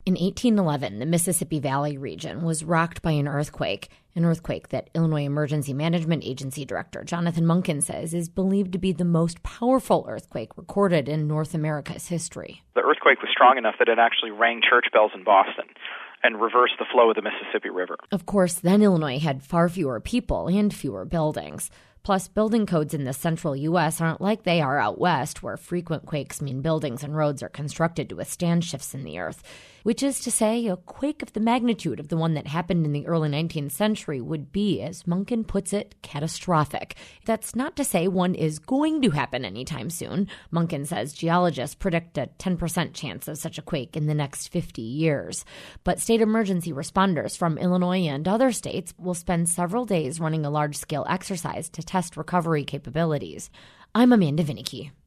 In 1811, the Mississippi Valley region was rocked by an earthquake that Illinois Emergency Management Agency Director Jonathan Monken says is believed to be the most powerful earthquake recorded in North America's history. The earthquake was strong enough that it actually rang church bells in Boston and reversed the flow of the Mississippi River. Of course, then Illinois had far fewer people and fewer buildings. Plus, building codes in the central U.S. aren't like they are out west, where frequent quakes mean buildings and roads are constructed to withstand shifts in the earth. Which is to say, a quake of the magnitude of the one that happened in the early 19th century would be, as Monken puts it, catastrophic. That's not to say one is going to happen anytime soon. Monken says geologists predict a 10% chance of such a quake in the next 50 years. But state emergency responders from Illinois and other states will spend several days running a large-scale exercise to test recovery capabilities. I'm Amanda Vinicky.